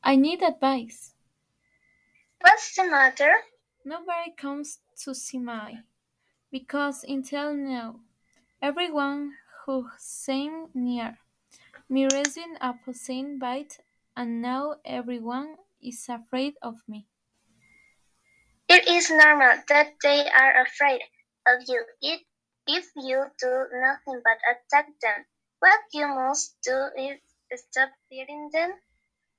I need advice. What's the matter? Nobody comes to see me because until now, everyone who came near me received a poison bite, and now everyone is afraid of me. It is normal that they are afraid of you if you do nothing but attack them. What you must do is stop fearing them.